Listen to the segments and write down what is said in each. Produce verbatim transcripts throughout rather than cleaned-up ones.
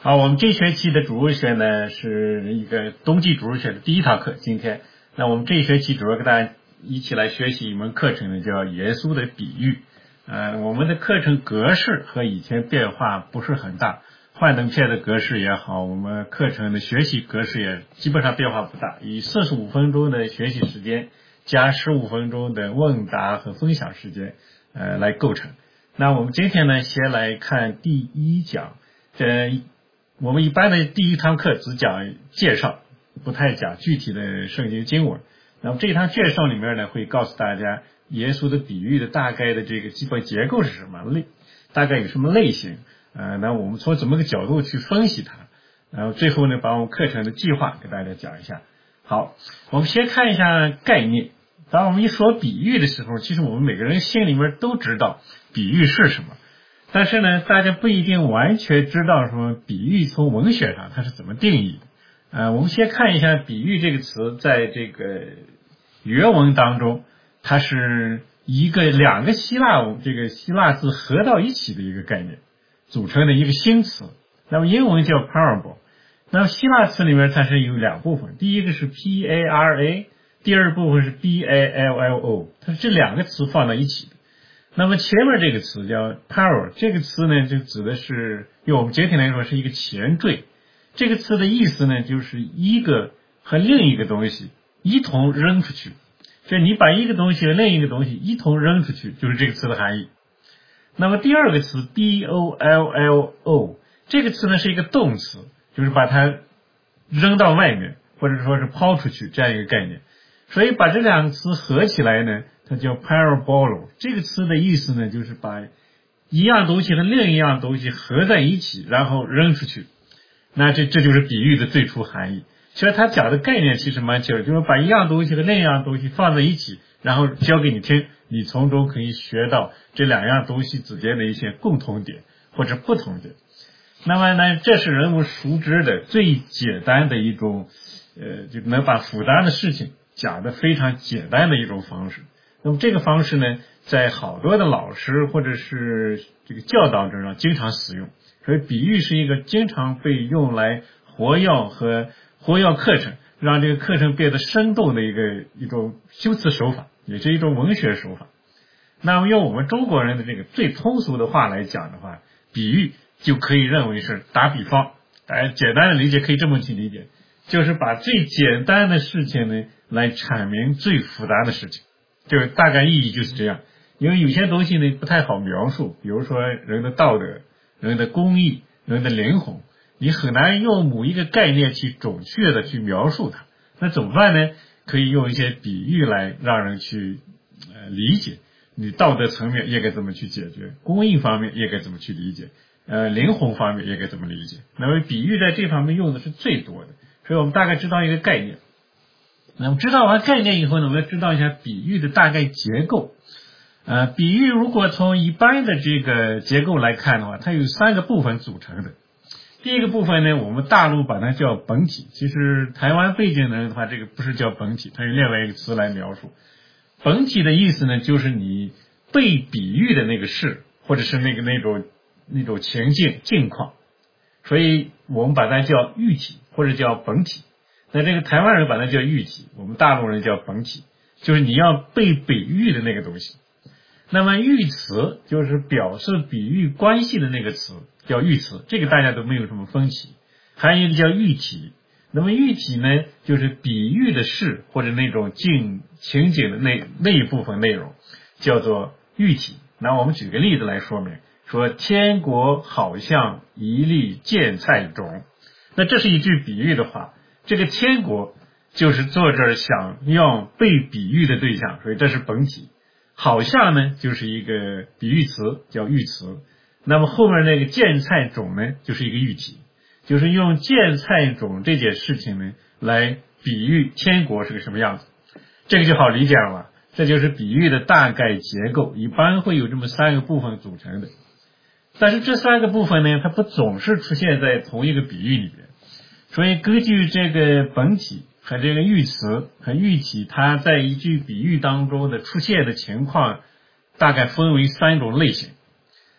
好，我们这学期的主日学呢是一个冬季主日学的第一堂课。今天，那我们这一学期主要跟大家一起来学习一门课程呢，叫耶稣的比喻。呃，我们的课程格式和以前变化不是很大，幻灯片的格式也好，我们课程的学习格式也基本上变化不大，以四十五分钟的学习时间加十五分钟的问答和分享时间呃来构成。那我们今天呢，先来看第一讲。这我们一般的第一堂课只讲介绍，不太讲具体的圣经经文。那么这一堂介绍里面呢，会告诉大家耶稣的比喻的大概的这个基本结构是什么类，大概有什么类型。呃，那我们从怎么个角度去分析它。然后最后呢，把我们课程的计划给大家讲一下。好，我们先看一下概念。当我们一说比喻的时候，其实我们每个人心里面都知道比喻是什么。但是呢，大家不一定完全知道说比喻从文学上它是怎么定义的。呃，我们先看一下比喻这个词在这个原文当中，它是一个两个希腊这个希腊字合到一起的一个概念组成的一个新词。那么英文叫 parable。那么希腊词里面它是有两部分，第一个是 P A R A， 第二部分是 B A L L O， 它是这两个词放在一起的。那么前面这个词叫 parable， 这个词呢就指的是用我们简体来说是一个前缀。这个词的意思呢就是一个和另一个东西一同扔出去，就你把一个东西和另一个东西一同扔出去，就是这个词的含义。那么第二个词 B O L L O， 这个词呢是一个动词，就是把它扔到外面或者说是抛出去这样一个概念。所以把这两个词合起来呢，它叫 parabolo。 这个词的意思呢就是把一样东西和另一样东西合在一起然后扔出去。那这这就是比喻的最初含义。所以他讲的概念其实蛮清楚，就是把一样东西和另一样东西放在一起然后教给你听，你从中可以学到这两样东西之间的一些共同点或者不同点。那么呢，这是人们熟知的最简单的一种呃，就能把复杂的事情讲得非常简单的一种方式。那么这个方式呢，在好多的老师或者是这个教导者上经常使用。所以比喻是一个经常被用来活跃和活跃课程，让这个课程变得生动的一个一种修辞手法，也是一种文学手法。那么用我们中国人的这个最通俗的话来讲的话，比喻就可以认为是打比方。大家简单的理解可以这么去理解，就是把最简单的事情呢来阐明最复杂的事情，就大概意义就是这样。因为有些东西呢不太好描述，比如说人的道德、人的公义、人的灵魂，你很难用某一个概念去准确的去描述它。那怎么办呢？可以用一些比喻来让人去呃理解。你道德层面也该怎么去解决，公益方面也该怎么去理解，呃，灵魂方面也该怎么理解。那么比喻在这方面用的是最多的，所以我们大概知道一个概念。那么知道完概念以后呢，我们要知道一下比喻的大概结构。呃，比喻如果从一般的这个结构来看的话，它有三个部分组成的。第一个部分呢，我们大陆把它叫本体，其实台湾背景的人的话，这个不是叫本体，它有另外一个词来描述。本体的意思呢，就是你被比喻的那个事，或者是那个那种那种情境境况，所以我们把它叫喻体或者叫本体。那这个台湾人把它叫喻体，我们大陆人叫本体，就是你要被比喻的那个东西。那么喻词就是表示比喻关系的那个词叫喻词，这个大家都没有什么分歧。还有一个叫喻体，那么喻体呢就是比喻的事或者那种境情景的那那一部分内容叫做喻体。那我们举个例子来说明，说天国好像一粒芥菜种，那这是一句比喻的话，这个天国就是作者想要被比喻的对象，所以这是本体。好像呢就是一个比喻词叫喻词，那么后面那个芥菜种呢就是一个喻体，就是用芥菜种这件事情呢来比喻天国是个什么样子。这个就好理解了吧，这就是比喻的大概结构，一般会有这么三个部分组成的。但是这三个部分呢，它不总是出现在同一个比喻里边，所以根据这个本体和这个喻词和喻体，它在一句比喻当中的出现的情况大概分为三种类型。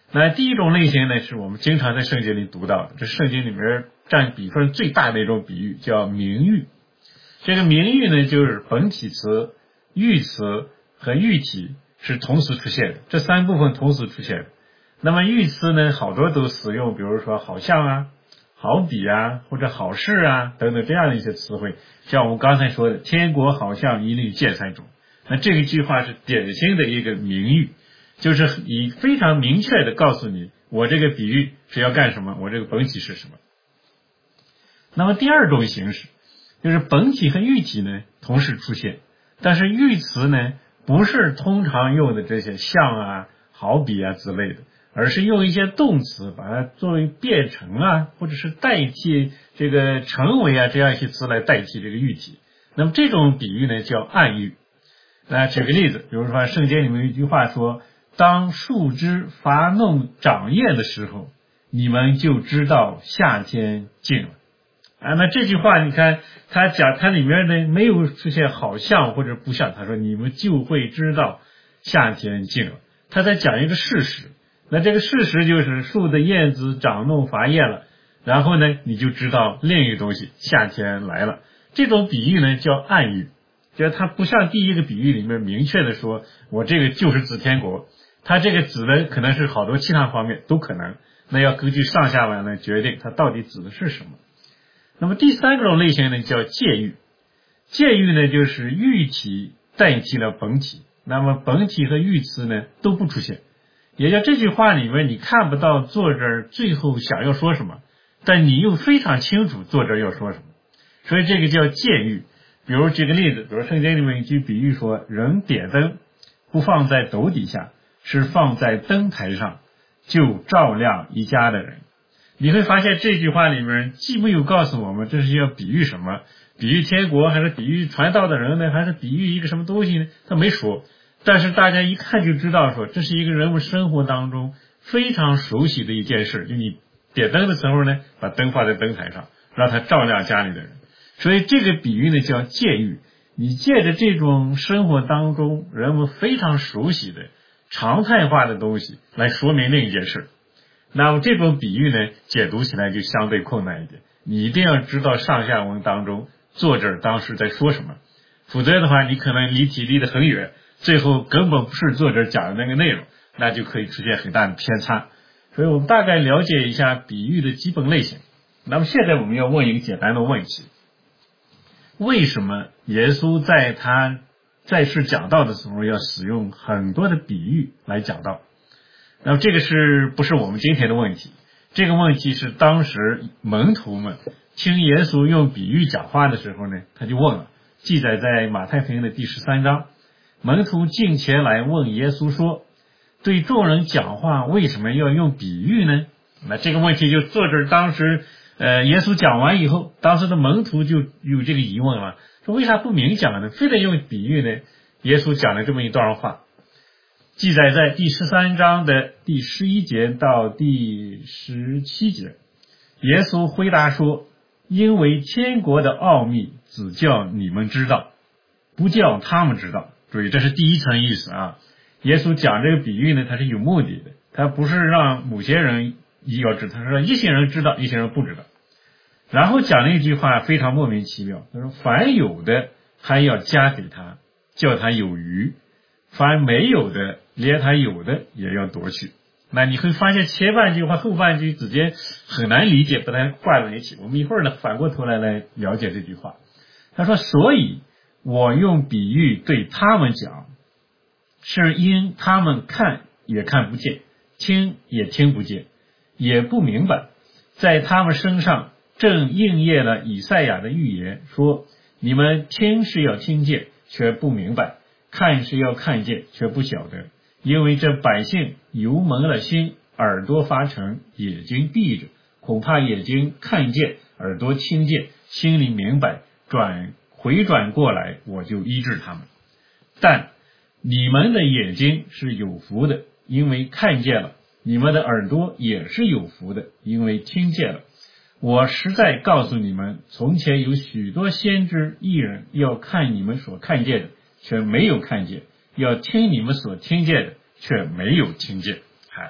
那第一种类型呢，是我们经常在圣经里读到的，这圣经里面占比分最大的一种比喻，叫名喻。这个名喻呢，就是本体词、喻词和喻体是同时出现的，这三部分同时出现的。那么喻词呢，好多都使用，比如说好像啊、好比啊，或者好事啊等等这样的一些词汇，像我们刚才说的天国好像一粒芥菜种，那这一句话是典型的一个名喻，就是以非常明确的告诉你，我这个比喻是要干什么，我这个本体是什么。那么第二种形式就是本体和喻体呢同时出现，但是喻词呢不是通常用的这些像啊、好比啊之类的，而是用一些动词把它作为变成啊，或者是代替这个成为啊这样一些词来代替这个喻体。那么这种比喻呢叫暗喻。那举个例子，比如说圣经里面有一句话说，当树枝发弄长叶的时候，你们就知道夏天近了。啊，那这句话你看他讲，它里面呢没有出现好像或者不像，他说你们就会知道夏天近了，他在讲一个事实。那这个事实就是树的叶子长弄发叶了，然后呢你就知道另一个东西夏天来了。这种比喻呢叫暗喻，就是它不像第一个比喻里面明确的说我这个就是指天国，它这个指的可能是好多其他方面都可能，那要根据上下文来决定它到底指的是什么。那么第三种类型呢叫借喻。借喻呢就是喻体代替了本体，那么本体和喻词呢都不出现，也叫这句话里面你看不到作者最后想要说什么，但你又非常清楚作者要说什么，所以这个叫借喻。比如举个例子，比如圣经里面一句比喻说，人点灯不放在斗底下，是放在灯台上，就照亮一家的人。你会发现这句话里面既没有告诉我们这是要比喻什么，比喻天国还是比喻传道的人呢，还是比喻一个什么东西呢，他没说，但是大家一看就知道说这是一个人们生活当中非常熟悉的一件事，就你点灯的时候呢，把灯放在灯台上，让它照亮家里的人。所以这个比喻呢叫借喻，你借着这种生活当中人们非常熟悉的常态化的东西来说明另一件事。那么这种比喻呢解读起来就相对困难一点，你一定要知道上下文当中作者当时在说什么，否则的话你可能离题离得很远，最后根本不是作者讲的那个内容，那就可以出现很大的偏差。所以我们大概了解一下比喻的基本类型。那么现在我们要问一个简单的问题，为什么耶稣在他在世讲道的时候要使用很多的比喻来讲道？那么这个是不是我们今天的问题？这个问题是当时门徒们听耶稣用比喻讲话的时候呢，他就问了，记载在马太福音的第十三章。门徒进前来问耶稣说，对众人讲话为什么要用比喻呢？那这个问题就作者当时呃，耶稣讲完以后，当时的门徒就有这个疑问了，说为啥不明讲呢，非得用比喻呢？耶稣讲了这么一段话，记载在第十三章的第十一节到第十七节。耶稣回答说，因为天国的奥秘只叫你们知道，不叫他们知道。注意，这是第一层意思啊。耶稣讲这个比喻呢，他是有目的的，他不是让某些人要知道，他说一些人知道，一些人不知道。然后讲了一句话非常莫名其妙，他说凡有的还要加给他，叫他有余，凡没有的连他有的也要夺去。那你会发现前半句话后半句之间很难理解，把它挂在一起。我们一会儿呢反过头来来了解这句话。他说，所以我用比喻对他们讲，是因他们看也看不见，听也听不见，也不明白，在他们身上正应验了以赛亚的预言，说你们听是要听见，却不明白，看是要看见，却不晓得，因为这百姓油蒙了心，耳朵发沉，眼睛闭着，恐怕眼睛看见，耳朵听见，心里明白，转回转过来，我就医治他们。但你们的眼睛是有福的，因为看见了，你们的耳朵也是有福的，因为听见了。我实在告诉你们，从前有许多先知义人要看你们所看见的，却没有看见，要听你们所听见的，却没有听见。哎，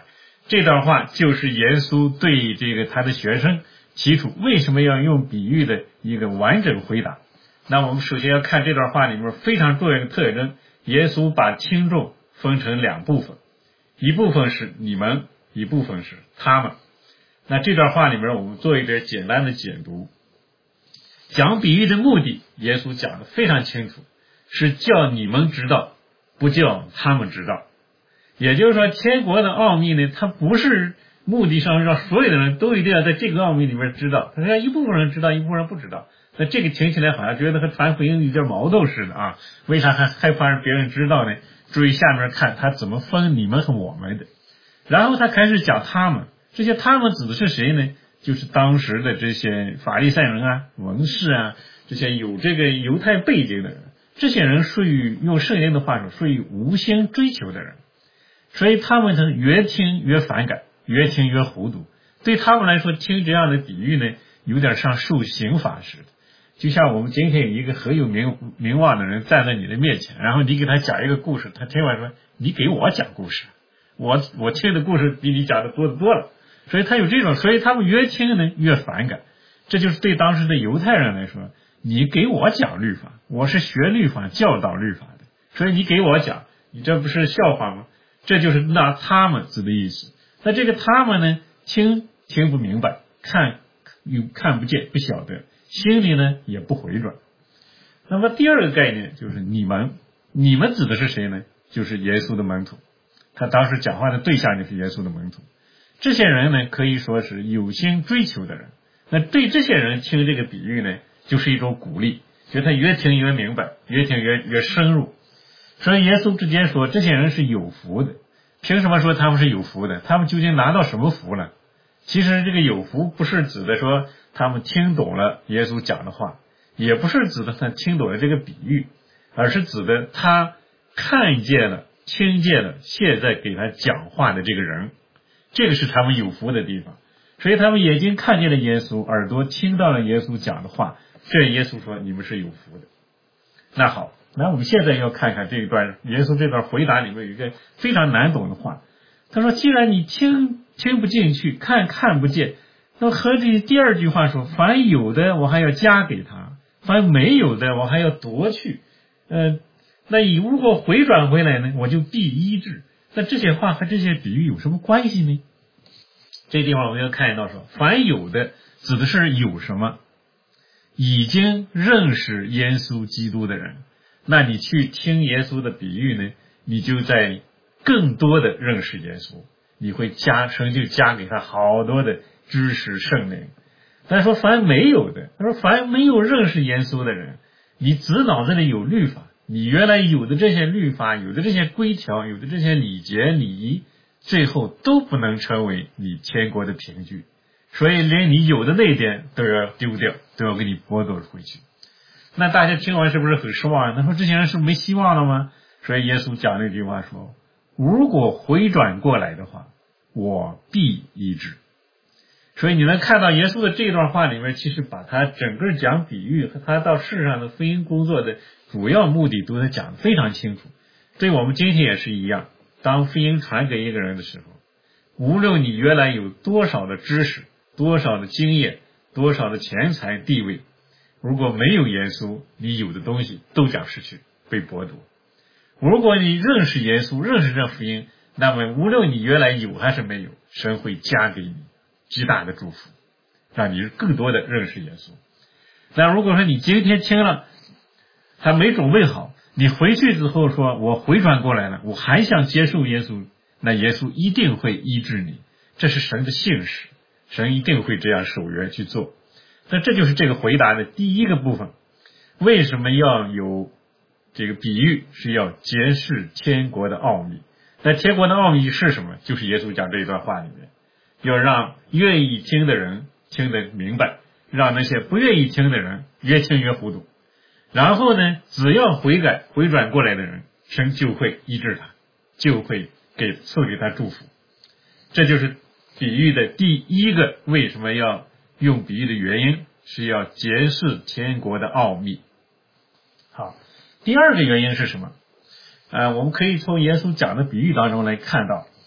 这段话就是耶稣对这个他的学生提出为什么要用比喻的一个完整回答。那我们首先要看这段话里面非常重要的特征，耶稣把听众分成两部分，一部分是你们，一部分是他们。那这段话里面我们做一点简单的解读。讲比喻的目的耶稣讲的非常清楚，是叫你们知道，不叫他们知道。也就是说天国的奥秘呢，它不是目的上让所有的人都一定要在这个奥秘里面知道，它让一部分人知道，一部分人不知道。那这个听起来好像觉得和传福音有点矛盾似的啊，为啥还害怕让别人知道呢？注意下面看他怎么分你们和我们的。然后他开始讲他们，这些他们指的是谁呢？就是当时的这些法利赛人啊、文士啊，这些有这个犹太背景的人，这些人属于用圣经的话说，属于无心追求的人，所以他们是越听越反感，越听越糊涂。对他们来说，听这样的比喻呢，有点像受刑罚似的。就像我们今天有一个很有名名望的人站在你的面前，然后你给他讲一个故事，他听完说你给我讲故事，我我听的故事比你讲的多得多了。所以他有这种，所以他们越听呢越反感。这就是对当时的犹太人来说，你给我讲律法，我是学律法教导律法的，所以你给我讲，你这不是笑话吗？这就是拿他们字的意思。那这个他们呢，听听不明白，看又看不见，不晓得，心里呢也不回转。那么第二个概念就是你们，你们指的是谁呢？就是耶稣的门徒。他当时讲话的对象就是耶稣的门徒。这些人呢，可以说是有心追求的人。那对这些人听这个比喻呢，就是一种鼓励，觉得他越听越明白，越听越越深入。所以耶稣直接说，这些人是有福的。凭什么说他们是有福的？他们究竟拿到什么福了？其实这个有福不是指的说他们听懂了耶稣讲的话，也不是指的他听懂了这个比喻，而是指的他看见了、听见了现在给他讲话的这个人。这个是他们有福的地方。所以他们眼睛看见了耶稣，耳朵听到了耶稣讲的话，这耶稣说你们是有福的。那好，那我们现在要看看这一段耶稣这段回答里面有一个非常难懂的话。他说既然你听听不进去，看看不见，那和这第二句话说，凡有的我还要加给他，凡没有的我还要夺去。呃，那你如果回转回来呢，我就必医治。那这些话和这些比喻有什么关系呢？这地方我们要看到说，凡有的指的是有什么，已经认识耶稣基督的人，那你去听耶稣的比喻呢，你就在更多的认识耶稣，你会加神就加给他好多的知识圣灵。但说凡没有的，他说凡没有认识耶稣的人，你只脑子里有律法，你原来有的这些律法，有的这些规条，有的这些礼节礼仪，最后都不能成为你天国的凭据，所以连你有的那一点都要丢掉，都要给你剥夺回去。那大家听完是不是很失望？他说这些人是没希望了吗？所以耶稣讲那句话说，如果回转过来的话，我必医治。所以你能看到耶稣的这段话里面，其实把他整个讲比喻和他到世上的福音工作的主要目的都是讲得非常清楚。对我们今天也是一样，当福音传给一个人的时候，无论你原来有多少的知识，多少的经验，多少的钱财地位，如果没有耶稣，你有的东西都将失去，被剥夺。如果你认识耶稣，认识这福音，那么无论你原来有还是没有，神会加给你极大的祝福，让你更多的认识耶稣。那如果说你今天听了还没准备好，你回去之后说我回转过来了，我还想接受耶稣，那耶稣一定会医治你，这是神的信实，神一定会这样守约去做。那这就是这个回答的第一个部分。为什么要有这个比喻？是要揭示天国的奥秘。那天国的奥秘是什么？就是耶稣讲这一段话里面，要让愿意听的人听得明白，让那些不愿意听的人越听越糊涂。然后呢，只要悔改回转过来的人，神就会医治他，就会给赐给他祝福。这就是比喻的第一个为什么要用比喻的原因，是要揭示天国的奥秘。好，第二个原因是什么？呃，我们可以从耶稣讲的比喻当中来看到，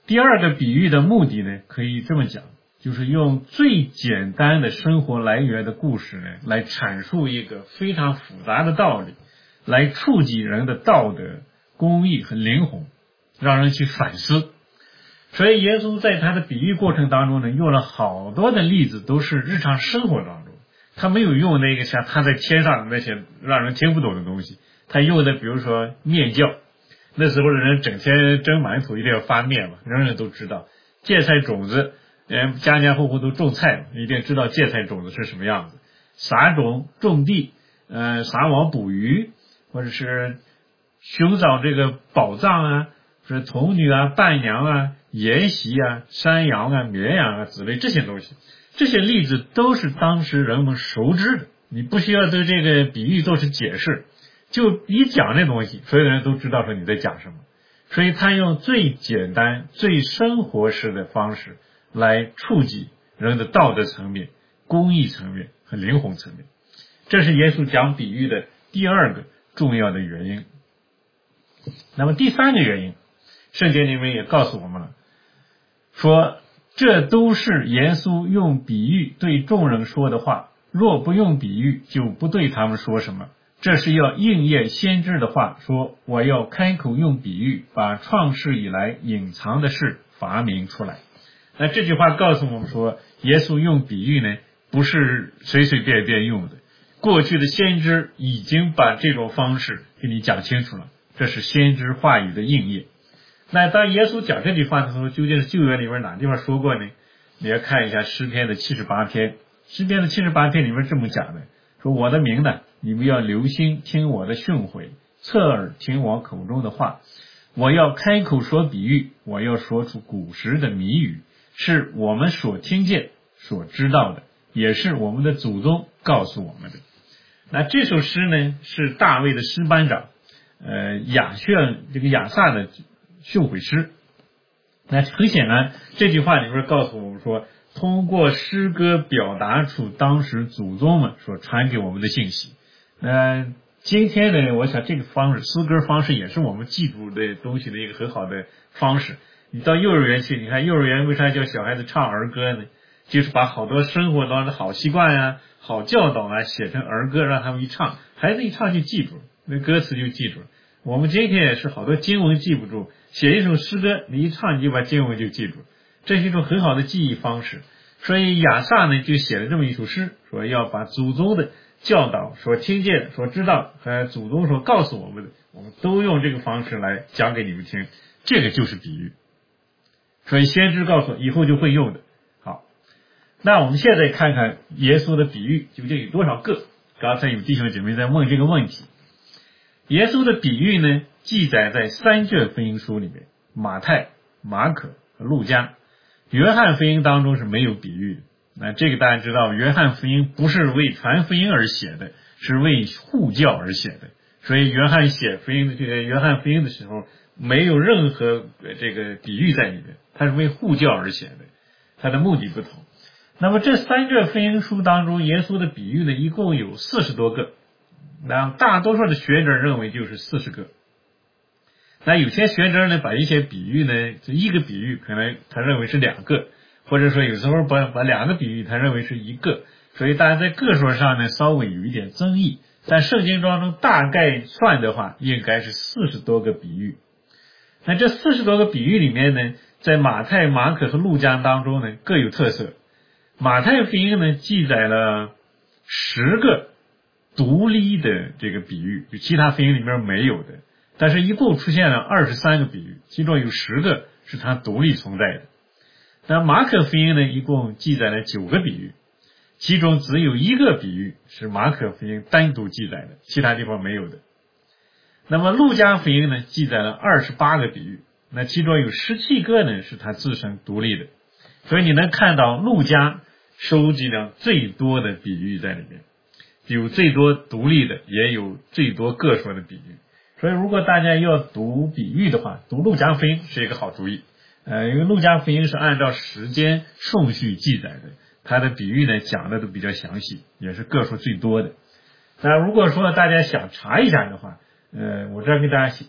第二个比喻的目的呢，可以这么讲，就是用最简单的生活来源的故事呢，来阐述一个非常复杂的道理，来触及人的道德、公义和灵魂，让人去反思。所以耶稣在他的比喻过程当中呢，用了好多的例子，都是日常生活当中，他没有用那个像他在天上那些让人听不懂的东西，他用的比如说面教，那时候的人整天蒸馒头一定要发面嘛，人人都知道。芥菜种子，嗯，家家户户都种菜，一定知道芥菜种子是什么样子。撒种种地，呃，撒网捕鱼，或者是寻找这个宝藏啊，是童女啊、伴娘啊、筵席啊、山羊啊、绵羊啊之类这些东西，这些例子都是当时人们熟知的，你不需要对这个比喻做出解释，就一讲这东西，所有人都知道说你在讲什么。所以他用最简单、最生活式的方式来触及人的道德层面、公益层面和灵魂层面。这是耶稣讲比喻的第二个重要的原因。那么第三个原因，圣经里面也告诉我们了，说这都是耶稣用比喻对众人说的话，若不用比喻，就不对他们说什么。这是要应验先知的话，说我要开口用比喻，把创世以来隐藏的事发明出来。那这句话告诉我们说，耶稣用比喻呢，不是随随便便用的，过去的先知已经把这种方式给你讲清楚了，这是先知话语的应验。那当耶稣讲这句话的时候，究竟是旧约里面哪地方说过呢？你要看一下诗篇的七十八篇，诗篇的七十八篇里面这么讲的，说我的名呢，你们要留心听我的训诲，侧耳听我口中的话，我要开口说比喻，我要说出古时的谜语，是我们所听见所知道的，也是我们的祖宗告诉我们的。那这首诗呢，是大卫的诗班长呃亚炫这个亚萨的训诲诗。那很显然这句话里面告诉我们说，通过诗歌表达出当时祖宗们所传给我们的信息。呃，今天呢，我想这个方式，诗歌方式也是我们记住的东西的一个很好的方式。你到幼儿园去，你看幼儿园为啥叫小孩子唱儿歌呢？就是把好多生活当中的好习惯啊、好教导啊写成儿歌，让他们一唱，孩子一唱就记住了，那歌词就记住了。我们今天也是好多经文记不住，写一首诗歌，你一唱你就把经文就记住，这是一种很好的记忆方式。所以亚萨呢就写了这么一首诗，说要把祖宗的教导所听见、所知道和祖宗所告诉我们的，我们都用这个方式来讲给你们听，这个就是比喻。所以先知告诉我以后就会用的。好，那我们现在看看耶稣的比喻究竟有多少个。刚才有弟兄姐妹在问这个问题。耶稣的比喻呢，记载在三卷福音书里面，马太、马可和路加。约翰福音当中是没有比喻的。那这个大家知道，约翰福音不是为传福音而写的，是为护教而写的。所以约翰写福音的这个约翰福音的时候，没有任何这个比喻在里面，他是为护教而写的，他的目的不同。那么这三卷福音书当中，耶稣的比喻呢，一共有四十多个。那大多数的学者认为就是四十个。那有些学者呢，把一些比喻呢，就一个比喻可能他认为是两个，或者说有时候把把两个比喻他认为是一个，所以大家在个数上呢稍微有一点争议。但圣经当中大概算的话，应该是四十多个比喻。那这四十多个比喻里面呢，在马太、马可和路加当中呢各有特色。马太福音呢记载了十个独立的这个比喻，就其他福音里面没有的，但是一共出现了二十三个比喻，其中有十个是它独立存在的。那马可福音呢，一共记载了九个比喻，其中只有一个比喻是马可福音单独记载的，其他地方没有的。那么路加福音呢，记载了二十八个比喻，那其中有十七个呢是它自身独立的，所以你能看到路加收集了最多的比喻在里面，有最多独立的，也有最多个数的比喻。所以如果大家要读比喻的话，读路加福音是一个好主意。呃，因为路加福音是按照时间顺序记载的，它的比喻呢讲的都比较详细，也是个数最多的。那如果说大家想查一下的话，呃，我这儿给大家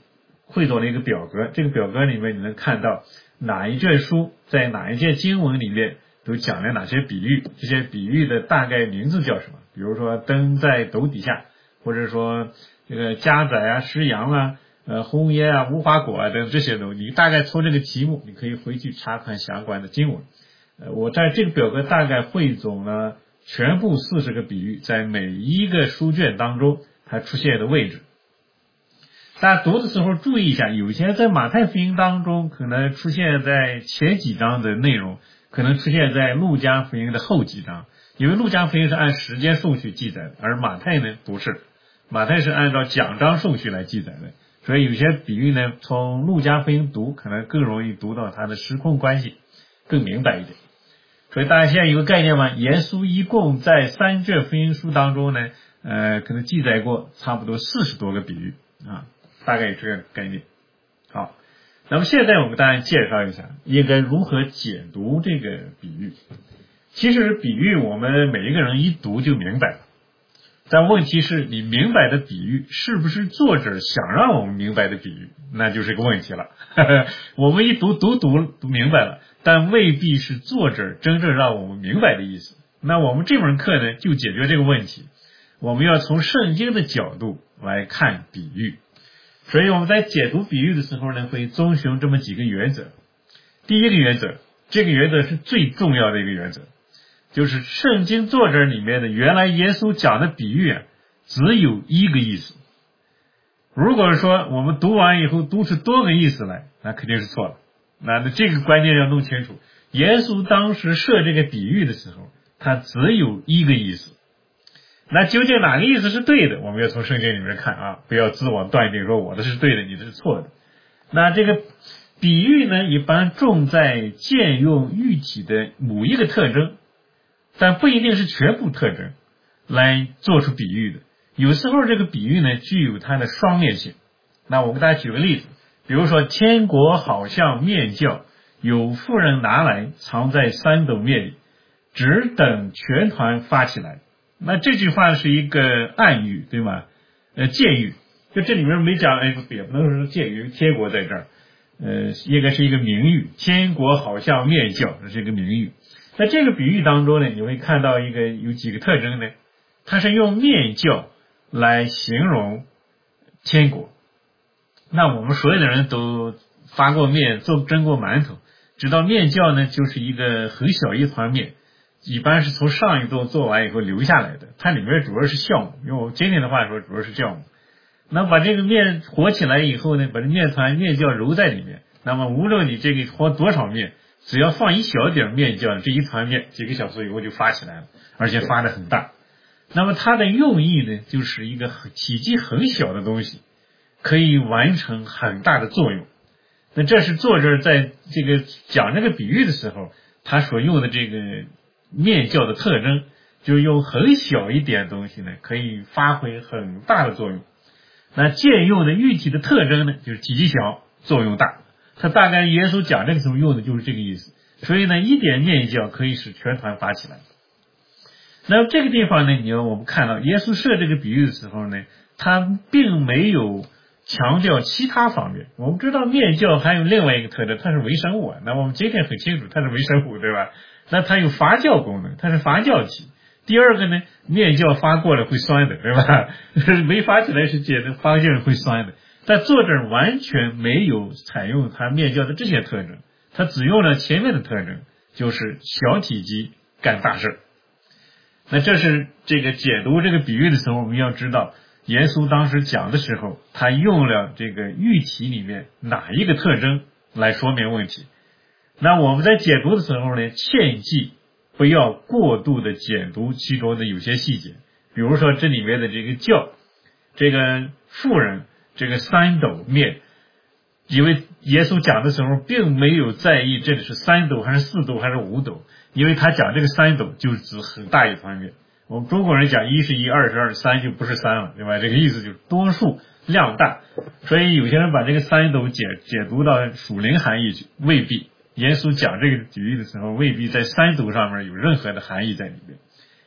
汇总了一个表格，这个表格里面你能看到哪一卷书在哪一卷经文里面都讲了哪些比喻，这些比喻的大概名字叫什么，比如说灯在斗底下，或者说这个家宰啊、失羊啊、呃红叶啊、无花果啊等这些东西，你大概从这个题目你可以回去查看相关的经文。呃，我在这个表格大概汇总了全部四十个比喻在每一个书卷当中它出现的位置。大家读的时候注意一下，有些在马太福音当中可能出现在前几章的内容，可能出现在路加福音的后几章，因为路加福音是按时间顺序记载的，而马太呢不是，马太是按照讲章顺序来记载的，所以有些比喻呢从路加福音读可能更容易读到它的时空关系，更明白一点。所以大家现在有个概念吗？耶稣一共在三卷福音书当中呢，呃，可能记载过差不多四十多个比喻啊，大概有这个概念。好，那么现在我们大家介绍一下应该如何解读这个比喻。其实比喻我们每一个人一读就明白了，但问题是你明白的比喻是不是作者想让我们明白的比喻，那就是个问题了。我们一读读读读明白了，但未必是作者真正让我们明白的意思。那我们这门课呢就解决这个问题，我们要从圣经的角度来看比喻。所以我们在解读比喻的时候呢，会遵循这么几个原则。第一个原则，这个原则是最重要的一个原则，就是圣经作者里面的原来耶稣讲的比喻啊，只有一个意思。如果说我们读完以后读出多个意思来，那肯定是错了。那那这个观念要弄清楚，耶稣当时设这个比喻的时候，他只有一个意思。那究竟哪个意思是对的，我们要从圣经里面看啊，不要自我断定说我的是对的，你的是错的。那这个比喻呢，一般重在借用喻体的某一个特征，但不一定是全部特征来做出比喻的。有时候这个比喻呢具有它的双面性。那我给大家举个例子，比如说天国好像面酵，有妇人拿来藏在三斗面里，只等全团发起来。那这句话是一个暗喻，对吗？呃，借喻，就这里面没讲，哎，也不能说是借喻，天国在这儿，呃，应该是一个名喻，天国好像面酵，这是一个名喻。在这个比喻当中呢，你会看到一个有几个特征呢？它是用面酵来形容天国。那我们所有的人都发过面，做蒸过馒头，知道面酵呢就是一个很小一团面，一般是从上一顿做完以后留下来的，它里面主要是酵母，用我今天的话说主要是酵母。那把这个面和起来以后呢，把这面团面酵揉在里面，那么无论你这个和多少面，只要放一小点面酵，这一团面几个小时以后就发起来了，而且发得很大。那么它的用意呢，就是一个体积很小的东西可以完成很大的作用。那这是作者在这个讲这个比喻的时候，他所用的这个面酵的特征，就是用很小一点东西呢，可以发挥很大的作用。那借用的喻体的特征呢，就是体积小，作用大。他大概耶稣讲这个时候用的就是这个意思。所以呢，一点面酵可以使全团发起来。那么这个地方呢，你要我们看到耶稣设这个比喻的时候呢，他并没有强调其他方面。我们知道面酵还有另外一个特征，它是微生物啊。那我们今天很清楚，它是微生物，对吧？那它有发酵功能，它是发酵体。第二个呢，面酵发过了会酸的，对吧？没发起来是碱的，发酵会酸的。但作者完全没有采用它面酵的这些特征，他只用了前面的特征，就是小体积干大事。那这是这个解读这个比喻的时候，我们要知道耶稣当时讲的时候，他用了这个喻体里面哪一个特征来说明问题。那我们在解读的时候呢，切记不要过度的解读其中的有些细节。比如说这里面的这个酵，这个妇人，这个三斗面，因为耶稣讲的时候并没有在意这里是三斗还是四斗还是五斗，因为他讲这个三斗就指很大一团面。我们中国人讲一是一，二是二，三就不是三了，对吧？这个意思就是多数量大。所以有些人把这个三斗解解读到属灵含义去，未必。耶稣讲这个比喻的时候，未必在三斗上面有任何的含义在里面。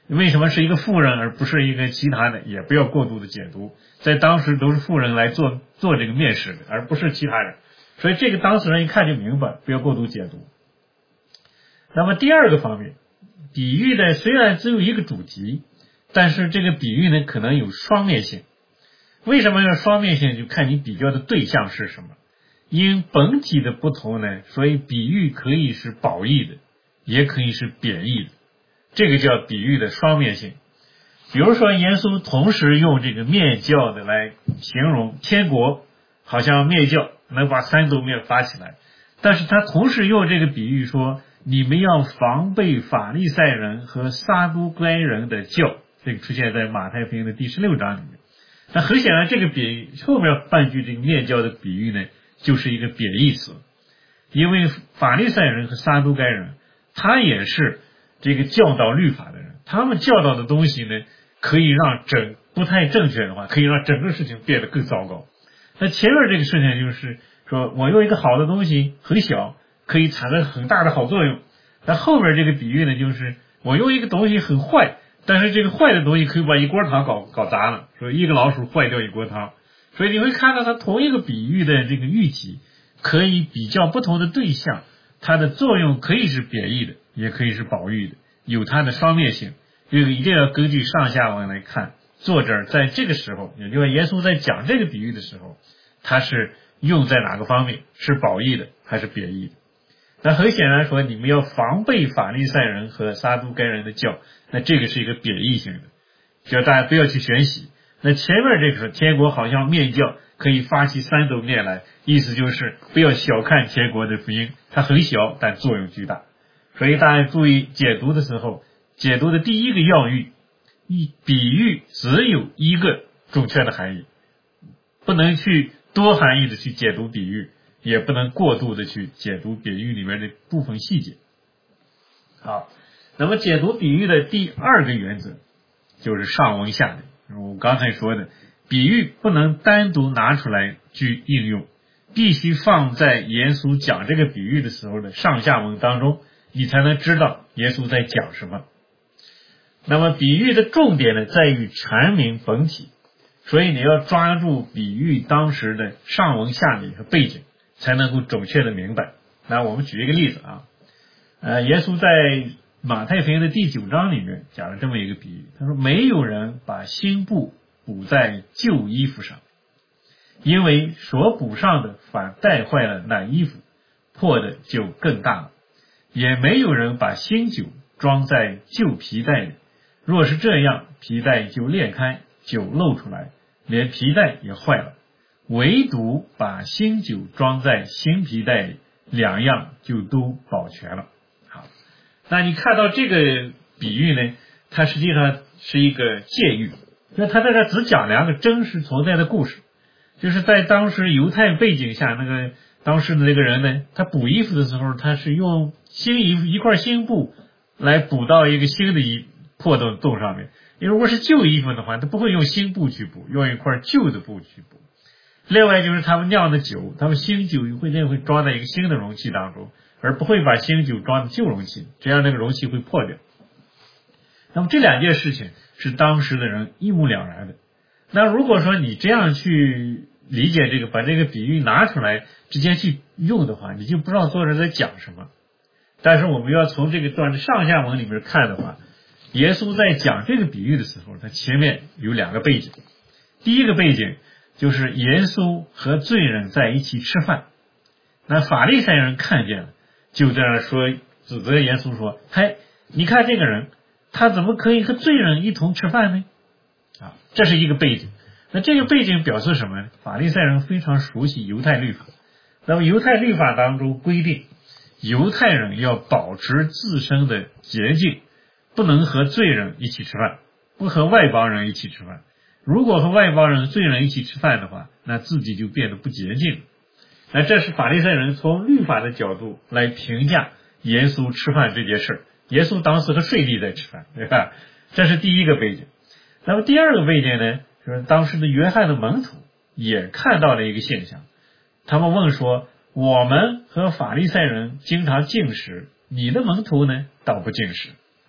为什么是一个妇人而不是一个其他的，也不要过度的解读。在当时都是妇人来做做这个面试的，而不是其他人，所以这个当事人一看就明白，不要过度解读。那么第二个方面，比喻呢虽然只有一个主题，但是这个比喻呢可能有双面性。为什么要双面性？就看你比较的对象是什么。因本体的不同呢，所以比喻可以是褒义的，也可以是贬义的，这个叫比喻的双面性。比如说耶稣同时用这个面教的来形容天国好像面教能把三斗面发起来，但是他同时用这个比喻说你们要防备法利赛人和撒都该人的教，这个出现在马太福音的第十六章里面。那很显然这个比喻后面半句这个面教的比喻呢就是一个贬义词，因为法利赛人和撒都该人他也是这个教导律法的人，他们教导的东西呢可以让整不太正确的话可以让整个事情变得更糟糕。那前面这个事情就是说我用一个好的东西很小可以产生很大的好作用，但后面这个比喻呢就是我用一个东西很坏，但是这个坏的东西可以把一锅汤搞搞砸了，说一个老鼠坏掉一锅汤。所以你会看到它同一个比喻的这个喻体可以比较不同的对象，它的作用可以是贬义的也可以是褒义的，有它的双面性。这个一定要根据上下文来看，作者在这个时候，也就是耶稣在讲这个比喻的时候，他是用在哪个方面，是褒义的还是贬义的。那很显然说你们要防备法利赛人和撒都该人的教，那这个是一个贬义性的，叫大家不要去学习。那前面这个时候天国好像面教可以发起三斗面来，意思就是不要小看天国的福音，它很小但作用巨大。所以大家注意解读的时候，解读的第一个要义，比喻只有一个准确的含义，不能去多含义的去解读比喻，也不能过度的去解读比喻里面的部分细节。好，那么解读比喻的第二个原则就是上文下理。我刚才说的，比喻不能单独拿出来去应用，必须放在耶稣讲这个比喻的时候的上下文当中，你才能知道耶稣在讲什么。那么比喻的重点呢，在于阐明本体，所以你要抓住比喻当时的上文下理和背景，才能够准确的明白。那我们举一个例子啊，呃，耶稣在马太福音的第九章里面讲了这么一个比喻，他说没有人把新布补在旧衣服上，因为所补上的反带坏了那衣服，破的就更大了。也没有人把新酒装在旧皮带里，若是这样，皮带就裂开，酒漏出来，连皮带也坏了。唯独把新酒装在新皮带里，两样就都保全了。好，那你看到这个比喻呢，它实际上是一个借喻，那他在这只讲两个真实存在的故事，就是在当时犹太背景下，那个当时的那个人呢，他补衣服的时候，他是用新衣服一块新布来补到一个新的衣破洞洞上面。因为如果是旧衣服的话，他不会用新布去补，用一块旧的布去补。另外就是他们酿的酒，他们新酒会那会装在一个新的容器当中，而不会把新酒装在旧容器，这样那个容器会破掉。那么这两件事情是当时的人一目了然的。那如果说你这样去理解这个，把这个比喻拿出来直接去用的话，你就不知道作者在讲什么。但是我们要从这个段的上下文里面看的话，耶稣在讲这个比喻的时候，他前面有两个背景。第一个背景就是耶稣和罪人在一起吃饭，那法利赛人看见了，就这样说，指责耶稣说，嘿，你看这个人，他怎么可以和罪人一同吃饭呢？啊，这是一个背景。那这个背景表示什么呢？法利赛人非常熟悉犹太律法，那么犹太律法当中规定，犹太人要保持自身的洁净，不能和罪人一起吃饭，不和外邦人一起吃饭。如果和外邦人、罪人一起吃饭的话，那自己就变得不洁净。那这是法利赛人从律法的角度来评价耶稣吃饭这件事。耶稣当时和税吏在吃饭，对吧？这是第一个背景。那么第二个背景呢，就是当时的约翰的门徒也看到了一个现象，他们问说，我们和法利赛人经常禁食，你的门徒呢倒不禁食。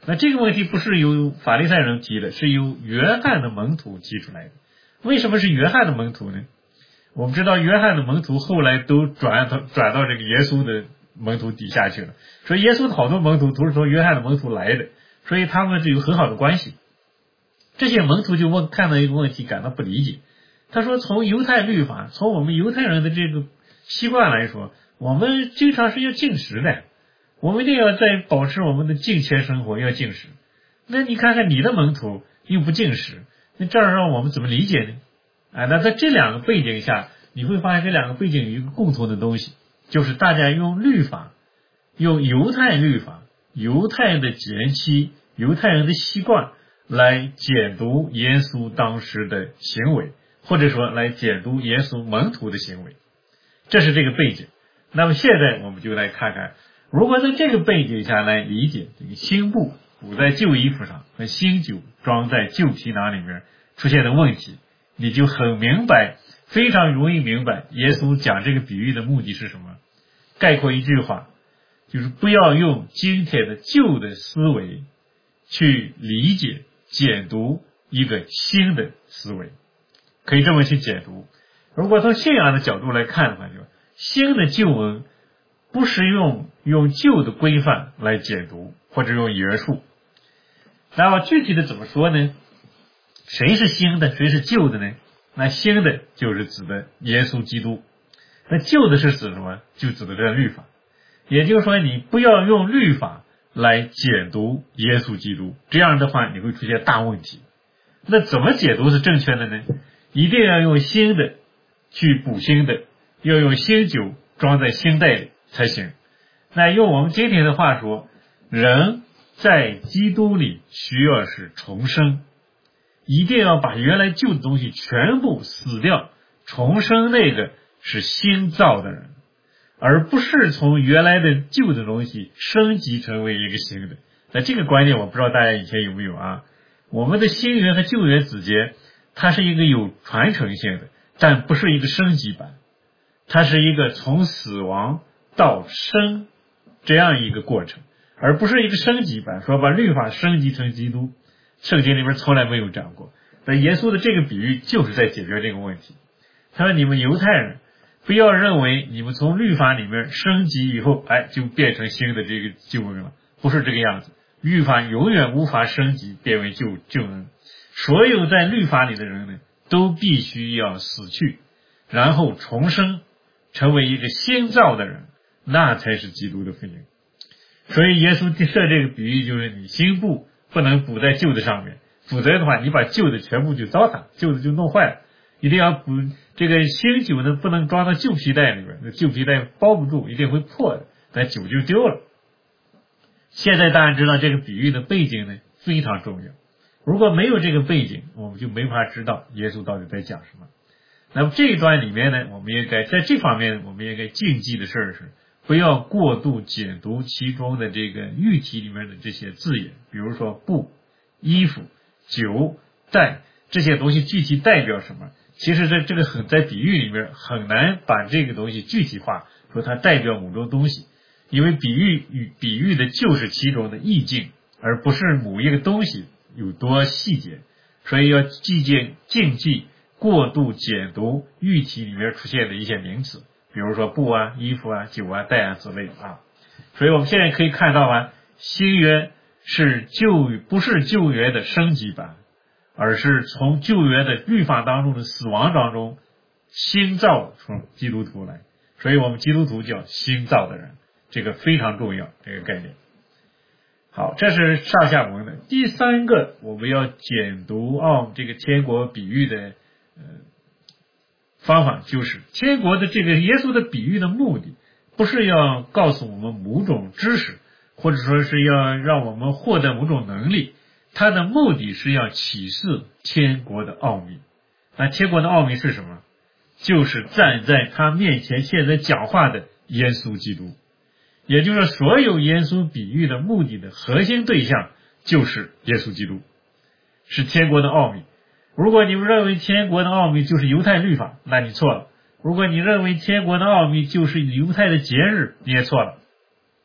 那这个问题不是由法利赛人提的，是由约翰的门徒提出来的。为什么是约翰的门徒呢？我们知道约翰的门徒后来都转到转到这个耶稣的门徒底下去了，所以耶稣的好多门徒都是从约翰的门徒来的，所以他们是有很好的关系。这些门徒就问看到一个问题感到不理解，他说从犹太律法，从我们犹太人的这个习惯来说，我们经常是要禁食的，我们一定要在保持我们的敬虔生活，要禁食。那你看看你的门徒又不禁食，那这样让我们怎么理解呢？啊，那在这两个背景下，你会发现这两个背景有一个共同的东西，就是大家用律法，用犹太律法、犹太的节期、犹太人的习惯来解读耶稣当时的行为，或者说来解读耶稣门徒的行为，这是这个背景。那么现在我们就来看看，如果在这个背景下来理解这个新布补在旧衣服上和新酒装在旧皮囊里面出现的问题，你就很明白，非常容易明白耶稣讲这个比喻的目的是什么。概括一句话，就是不要用今天的旧的思维去理解解读一个新的思维，可以这么去解读。如果从信仰的角度来看的话，就新的旧文不是用用旧的规范来解读或者用约束。那么具体的怎么说呢？谁是新的，谁是旧的呢？那新的就是指的耶稣基督，那旧的是指什么？就指的这个律法。也就是说，你不要用律法来解读耶稣基督，这样的话你会出现大问题。那怎么解读是正确的呢？一定要用新的去补新的，要用新酒装在新袋里才行。那用我们今天的话说，人在基督里需要是重生，一定要把原来旧的东西全部死掉，重生那个是新造的人，而不是从原来的旧的东西升级成为一个新的。那这个观念我不知道大家以前有没有啊？我们的新约和旧约之间，它是一个有传承性的，但不是一个升级版，它是一个从死亡到生这样一个过程，而不是一个升级版，说把律法升级成基督。圣经里面从来没有讲过。那耶稣的这个比喻就是在解决这个问题。他说你们犹太人不要认为你们从律法里面升级以后，哎，就变成新的这个救恩了，不是这个样子。律法永远无法升级变为救救恩。所有在律法里的人呢，都必须要死去，然后重生，成为一个新造的人，那才是基督的福音。所以耶稣设这个比喻，就是你新布不能补在旧的上面，否则的话你把旧的全部就糟蹋，旧的就弄坏了。一定要补这个新酒呢，不能装到旧皮袋里边，那旧皮袋包不住，一定会破的，那酒就丢了。现在大家知道这个比喻的背景呢非常重要，如果没有这个背景，我们就没法知道耶稣到底在讲什么。那么这一段里面呢，我们应该在这方面我们应该禁忌的事儿是不要过度解读其中的这个喻体里面的这些字眼，比如说布、衣服、酒、袋，这些东西具体代表什么。其实在这个很在比喻里面很难把这个东西具体化，说它代表某种东西，因为比喻与比喻的就是其中的意境，而不是某一个东西有多细节，所以要记戒禁忌过度解读喻体里面出现的一些名词，比如说布啊、衣服啊、酒啊、袋啊之类的啊。所以我们现在可以看到啊，新约是旧不是旧约的升级版，而是从旧约的律法当中的死亡当中新造出基督徒来，所以我们基督徒叫新造的人，这个非常重要，这个概念。好，这是上下文的。第三个我们要解读奥这个天国比喻的呃方法，就是天国的这个耶稣的比喻的目的不是要告诉我们某种知识，或者说是要让我们获得某种能力，它的目的是要启示天国的奥秘。那天国的奥秘是什么？就是站在他面前现在讲话的耶稣基督，也就是所有耶稣比喻的目的的核心对象就是耶稣基督，是天国的奥秘。如果你们认为天国的奥秘就是犹太律法，那你错了。如果你认为天国的奥秘就是犹太的节日，你也错了。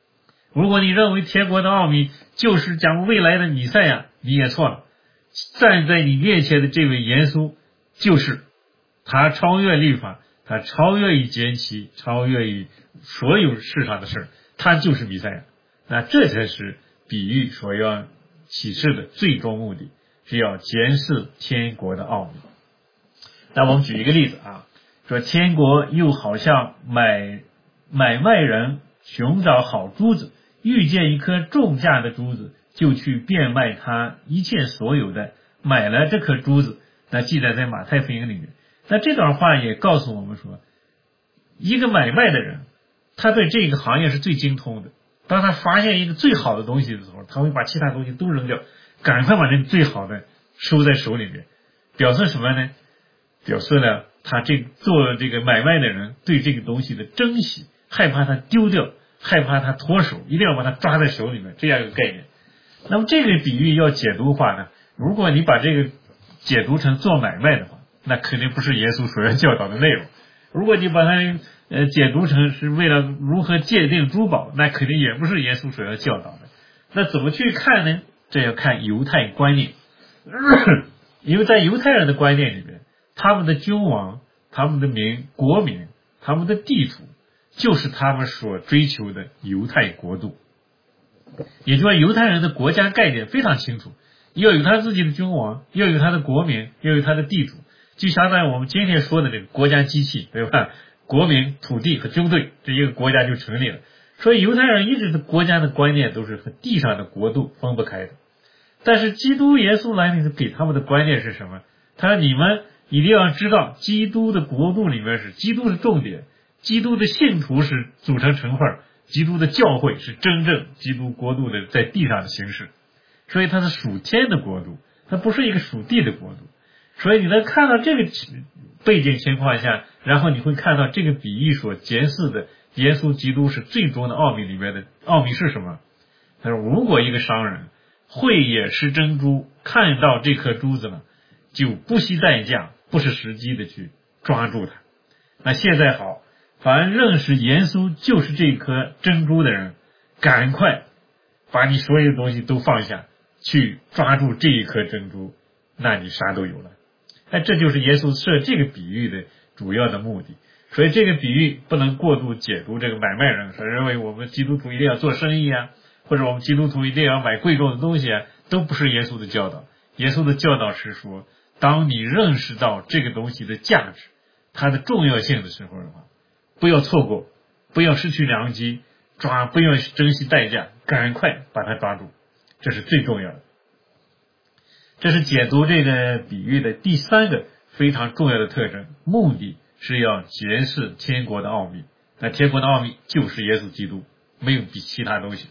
如果你认为天国的奥秘就是讲未来的弥赛亚，你也错了。站在你面前的这位耶稣，就是他超越律法，他超越于节期，超越于所有世上的事，他就是弥赛亚。那这才是比喻所要启示的最终目的，是要检视天国的奥秘。那我们举一个例子啊，说天国又好像买买卖人寻找好珠子，遇见一颗重价的珠子，就去变卖他一切所有的，买了这颗珠子。那记载在马太福音里面。那这段话也告诉我们说，一个买卖的人，他对这个行业是最精通的。当他发现一个最好的东西的时候，他会把其他东西都扔掉，赶快把这最好的收在手里面。表示什么呢？表示了他这做这个买卖的人对这个东西的珍惜，害怕它丢掉，害怕它脱手，一定要把它抓在手里面，这样一个概念。那么这个比喻要解读的话呢，如果你把这个解读成做买卖的话，那肯定不是耶稣所要教导的内容。如果你把它呃解读成是为了如何界定珠宝，那肯定也不是耶稣所要教导的。那怎么去看呢？这要看犹太观念。因为在犹太人的观念里面，他们的君王、他们的民国民、他们的地图，就是他们所追求的犹太国度。也就是说，犹太人的国家概念非常清楚，要有他自己的君王，要有他的国民，要有他的地主，就相当于我们今天说的这个国家机器，对吧？国民、土地和军队，这一个国家就成立了。所以犹太人一直的国家的观念都是和地上的国度分不开的。但是基督耶稣来临给他们的观念是什么？他说你们一定要知道，基督的国度里面是基督是重点，基督的信徒是组成成块，基督的教会是真正基督国度的在地上的形式。所以它是属天的国度，它不是一个属地的国度。所以你能看到这个背景情况下，然后你会看到这个比喻所揭示的耶稣基督是最终的奥秘里面的奥秘是什么？他说如果一个商人慧眼识珍珠，看到这颗珠子了，就不惜代价，不失时机的去抓住它。那现在好，凡认识耶稣就是这颗珍珠的人，赶快把你所有的东西都放下，去抓住这一颗珍珠，那你啥都有了。哎，这就是耶稣设这个比喻的主要的目的。所以这个比喻不能过度解读这个买卖人，说认为我们基督徒一定要做生意啊，或者我们基督徒一定要买贵重的东西啊，都不是耶稣的教导。耶稣的教导是说，当你认识到这个东西的价值，它的重要性的时候的话，不要错过，不要失去良机，抓不要珍惜代价，赶快把它抓住，这是最重要的。这是解读这个比喻的第三个非常重要的特征，目的是要揭示天国的奥秘。那天国的奥秘就是耶稣基督，没有比其他东西。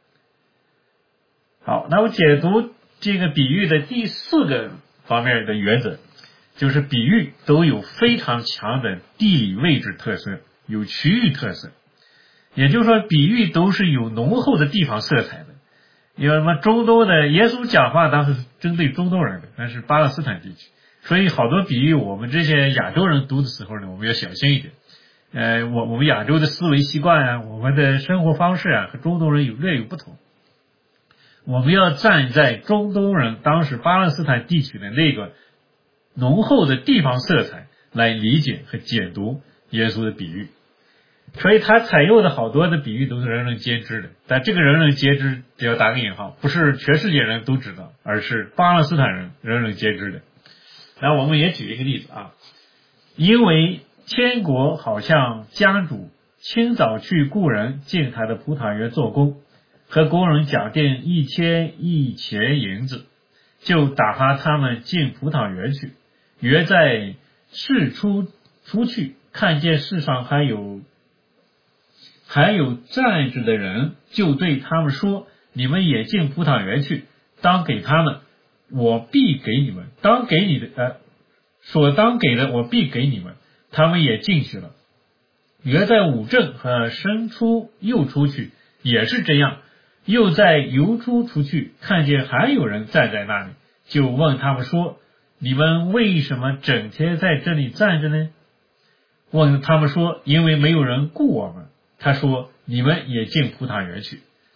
好，那我解读这个比喻的第四个方面的原则，就是比喻都有非常强的地理位置特色，有区域特色。也就是说，比喻都是有浓厚的地方色彩的。有什么中东的耶稣讲话当时是针对中东人的，那是巴勒斯坦地区，所以好多比喻我们这些亚洲人读的时候呢，我们要小心一点。呃，我我们亚洲的思维习惯啊，我们的生活方式啊，和中东人有略有不同。我们要站在中东人当时巴勒斯坦地区的那个浓厚的地方色彩来理解和解读耶稣的比喻。所以他采用的好多的比喻都是人人皆知的，但这个人人皆知只要打个引号，不是全世界人都知道，而是巴勒斯坦人人人皆知的。然后我们也举一个例子啊，因为天国好像家主清早去雇人进他的葡萄园做工，和工人讲定一千一钱银子，就打发他们进葡萄园去。约在市出出去，看见世上还有还有站着的人，就对他们说：你们也进葡萄园去，当给他们，我必给你们；当给你的呃，所当给的，我必给你们。他们也进去了。约在午正和申出又出去，也是这样。又在游出出去，看见还有人站在那里，就问他们说：你们为什么整天在这里站着呢？问他们说：因为没有人雇我们。他说：你们也进葡萄园去。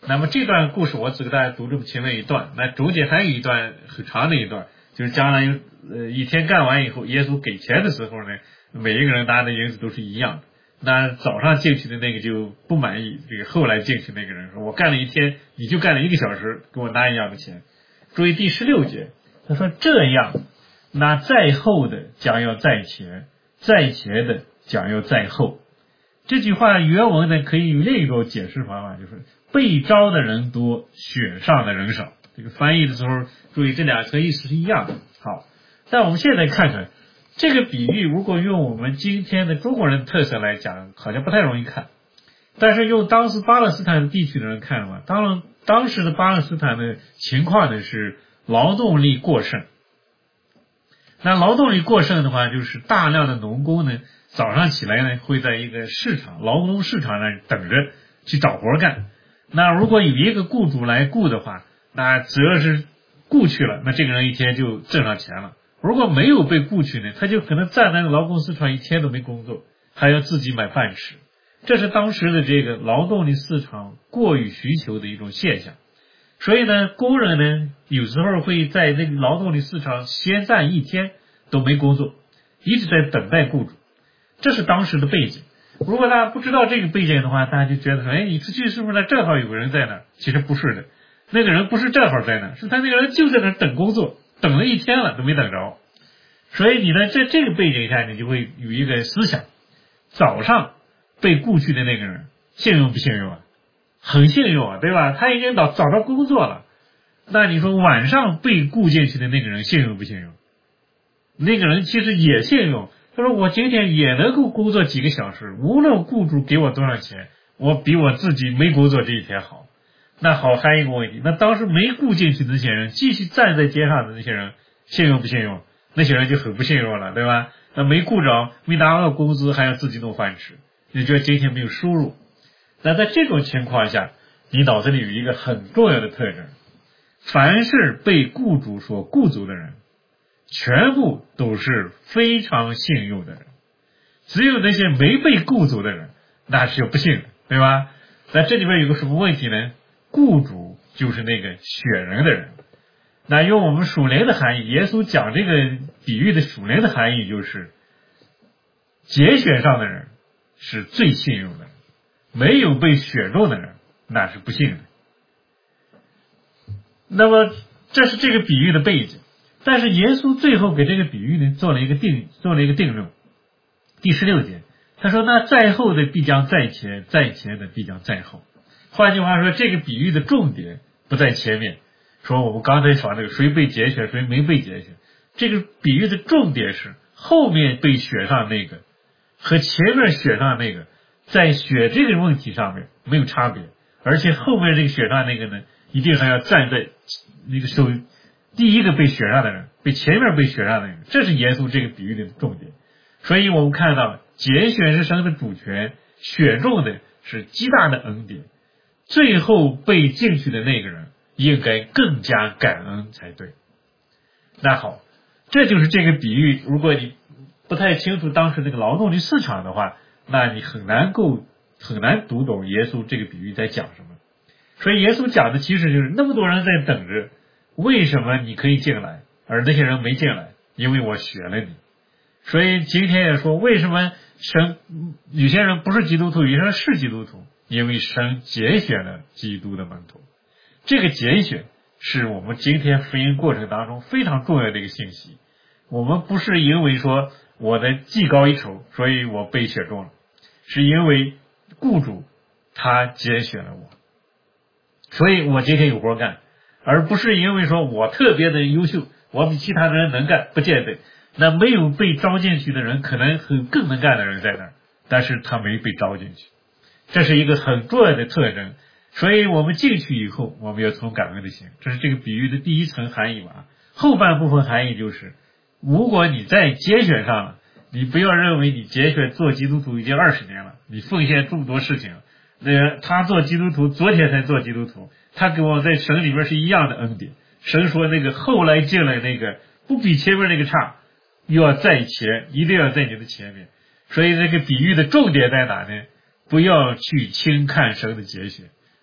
那么这段故事我只给大家读这么前面一段，那中间还有一段很长的一段，就是将来有呃一天干完以后，耶稣给钱的时候呢，每一个人拿的银子都是一样的。那早上进去的那个就不满意，这个后来进去那个人说：“我干了一天，你就干了一个小时，给我拿一样的钱。”注意第十六节，他说：“这样，那在后的将要在前，在前的将要在后。”这句话原文呢可以有另一种解释方法，就是被招的人多，选上的人少。这个翻译的时候，注意这两个意思是一样的。好，但我们现在看看这个比喻，如果用我们今天的中国人的特色来讲，好像不太容易看。但是用当时巴勒斯坦地区的人看的话，当然当时的巴勒斯坦的情况呢是劳动力过剩。那劳动力过剩的话，就是大量的农工呢，早上起来呢会在一个市场劳动市场那等着去找活干。那如果有一个雇主来雇的话，那只要是雇去了，那这个人一天就挣上钱了。如果没有被雇去呢，他就可能站在劳工市场一天都没工作，还要自己买饭吃。这是当时的这个劳动力市场过于需求的一种现象。所以呢，工人呢有时候会在那个劳动力市场先站一天都没工作，一直在等待雇主。这是当时的背景。如果大家不知道这个背景的话，大家就觉得说，哎，你出去是不是呢？正好有个人在那儿？其实不是的，那个人不是正好在那儿，是他那个人就在那儿等工作，等了一天了都没等着。所以你呢，在这个背景下，你就会有一个思想：早上被雇去的那个人幸运不幸运啊？很幸运啊，对吧？他已经找找到工作了。那你说晚上被雇进去的那个人幸运不幸运？那个人其实也幸运。他说我今天也能够工作几个小时，无论雇主给我多少钱，我比我自己没工作这一天好。那好，还有一个问题，那当时没雇进去的那些人，继续站在街上的那些人幸运不幸运？那些人就很不幸运了，对吧？那没雇着，没拿到工资，还要自己弄饭吃，你觉得今天没有收入。那在这种情况下，你脑子里有一个很重要的特征：凡是被雇主所雇走的人，全部都是非常幸运的人，只有那些没被雇走的人，那是有不幸的，对吧？那这里边有个什么问题呢？雇主就是那个选人的人。那用我们属灵的含义，耶稣讲这个比喻的属灵的含义就是，节选上的人是最幸运的，没有被选中的人那是不幸的。那么这是这个比喻的背景。但是耶稣最后给这个比喻呢做了一个定做了一个定论。第十六节他说，那在后的必将在前，在前的必将在后。换句话说，这个比喻的重点不在前面，说我们刚才说那个谁被节选谁没被节选，这个比喻的重点是后面被选上那个和前面选上那个在选这个问题上面没有差别，而且后面这个选上那个呢一定还要站在那个手第一个被选上的人，被前面被选上的人，这是耶稣这个比喻的重点。所以我们看到拣选是神的主权，选中的是极大的恩典，最后被进去的那个人应该更加感恩才对。那好，这就是这个比喻。如果你不太清楚当时那个劳动力市场的话，那你很难够很难读懂耶稣这个比喻在讲什么。所以耶稣讲的其实就是那么多人在等着，为什么你可以进来，而那些人没进来？因为我选了你。所以今天也说，为什么神有些人不是基督徒，有些人是基督徒？因为神拣选了基督的门徒。这个拣选是我们今天福音过程当中非常重要的一个信息。我们不是因为说我的技高一筹，所以我被选中了，是因为雇主他拣选了我，所以我今天有活干，而不是因为说我特别的优秀，我比其他的人能干，不见得。那没有被招进去的人，可能很更能干的人在那儿，但是他没被招进去，这是一个很重要的特征。所以我们进去以后，我们要从感恩的心，这是这个比喻的第一层含义吧。后半部分含义就是，如果你在拣选上了，你不要认为你拣选做基督徒已经二十年了，你奉献这么多事情，那个他做基督徒昨天才做基督徒，他跟我在神里面是一样的恩典。神说那个后来进来那个不比前面那个差，又要在前，一定要在你的前面。所以这个比喻的重点在哪呢？不要去轻看神的拣选，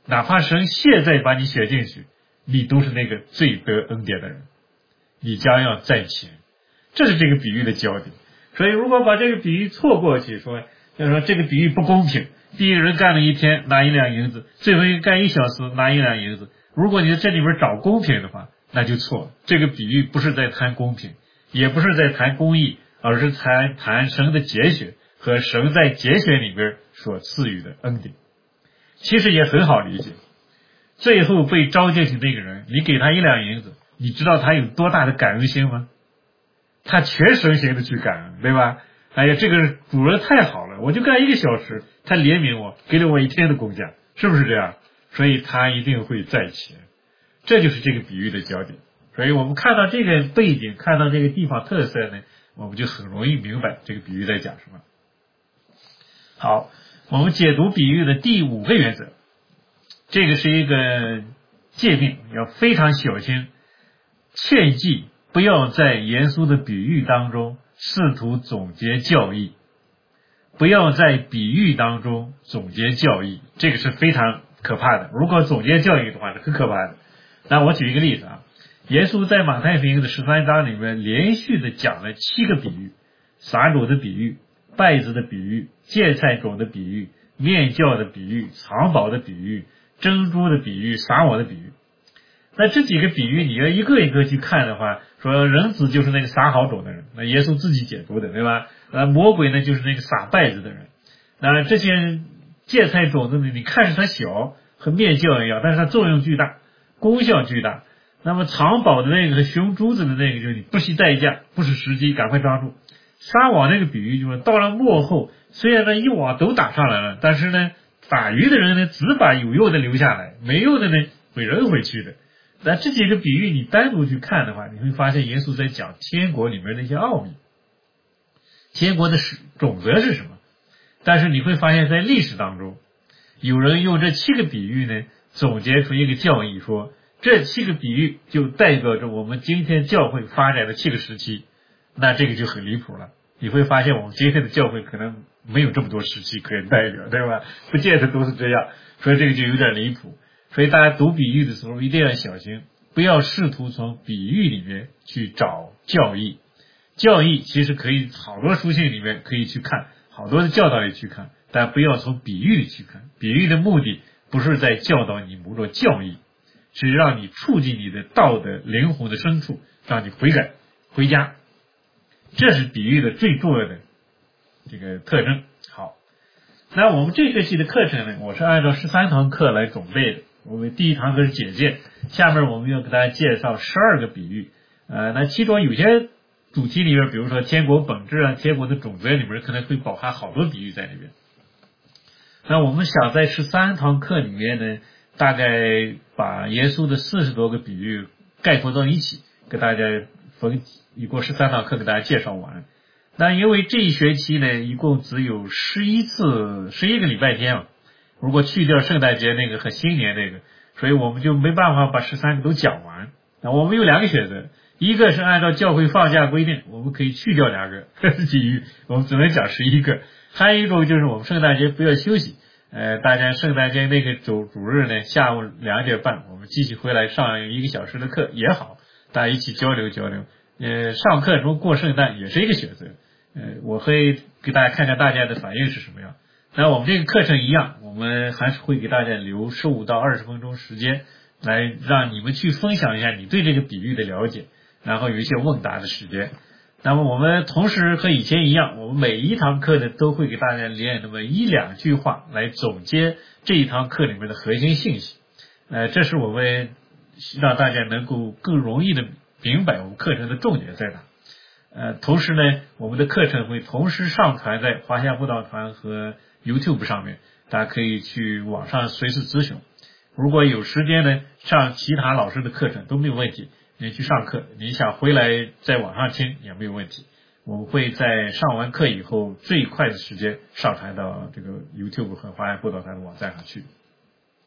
哪怕神现在把你选进去，你都是那个最得恩典的人，你将要在前。这是这个比喻的焦点。所以如果把这个比喻错过去，说要说这个比喻不公平，第一个人干了一天拿一两银子，最后一个干一小时拿一两银子，如果你在这里边找公平的话，那就错了。这个比喻不是在谈公平，也不是在谈公义，而是谈谈神的节选和神在节选里边所赐予的恩典。其实也很好理解，最后被招进去那个人，你给他一两银子，你知道他有多大的感恩心吗？他全身心的去感恩，对吧？哎呀，这个主人太好了，我就干一个小时，他怜悯我，给了我一天的工价，是不是这样？所以他一定会在前。这就是这个比喻的焦点。所以我们看到这个背景，看到这个地方特色呢，我们就很容易明白这个比喻在讲什么。好，我们解读比喻的第五个原则，这个是一个诫命，要非常小心，切记不要在严肃的比喻当中试图总结教义，不要在比喻当中总结教义，这个是非常可怕的。如果总结教义的话是很可怕的。那我举一个例子啊，耶稣在马太福音的十三章里面连续的讲了七个比喻，撒种的比喻，稗子的比喻，芥菜种的比喻，面酵的比喻，藏宝的比喻，珍珠的比喻，撒网的比喻。那这几个比喻你要一个一个去看的话，说人子就是那个撒好种的人，那耶稣自己解读的，对吧？呃，魔鬼呢就是那个撒稗子的人。那这些芥菜种子呢，你看着它小，和面酵一样，但是它作用巨大，功效巨大。那么藏宝的那个和熊珠子的那个，就是你不惜代价，不是时机，赶快抓住。撒网那个比喻就是到了末后，虽然呢一网都打上来了，但是呢打鱼的人呢只把有用的留下来，没用的呢会扔回去的。那这几个比喻你单独去看的话，你会发现耶稣在讲天国里面的一些奥秘，天国的种子是什么。但是你会发现在历史当中，有人用这七个比喻呢总结出一个教义，说这七个比喻就代表着我们今天教会发展的七个时期。那这个就很离谱了。你会发现我们今天的教会可能没有这么多时期可以代表，对吧？不见得都是这样，所以这个就有点离谱。所以大家读比喻的时候一定要小心，不要试图从比喻里面去找教义。教义其实可以好多书信里面可以去看，好多的教导里去看，但不要从比喻里去看。比喻的目的不是在教导你某种教义，是让你促进你的道德灵魂的深处，让你悔改回家。这是比喻的最重要的这个特征。好，那我们这学期的课程呢，我是按照十三堂课来准备的。我们第一堂课是简介，下面我们要给大家介绍十二个比喻。呃，那其中有些主题里面，比如说天国本质啊，天国的种子里面可能会包含好多比喻在里面。那我们想在十三堂课里面呢，大概把耶稣的四十多个比喻概括到一起，给大家分一共十三堂课给大家介绍完。那因为这一学期呢，一共只有十一次十一个礼拜天啊，如果去掉圣诞节那个和新年那个，所以我们就没办法把十三个都讲完。那我们有两个选择，一个是按照教会放假规定，我们可以去掉两个比喻，我们只能讲十一个。还有一种就是我们圣诞节不要休息，呃，大家圣诞节那个主主日呢，下午两点半我们继续回来上一个小时的课也好，大家一起交流交流。呃，上课中过圣诞也是一个选择。呃，我会给大家看看大家的反应是什么样。那我们这个课程一样，我们还是会给大家留十五到二十分钟时间，来让你们去分享一下你对这个比喻的了解，然后有一些问答的时间。那么我们同时和以前一样，我们每一堂课呢都会给大家练那么一两句话来总结这一堂课里面的核心信息。呃，这是我们让大家能够更容易的明白我们课程的重点在哪。呃，同时呢，我们的课程会同时上传在华夏布道团和 YouTube 上面，大家可以去网上随时咨询。如果有时间呢，上其他老师的课程都没有问题，你去上课，你想回来在网上听也没有问题。我们会在上完课以后最快的时间上传到这个 YouTube 和华夏布道团的网站上去。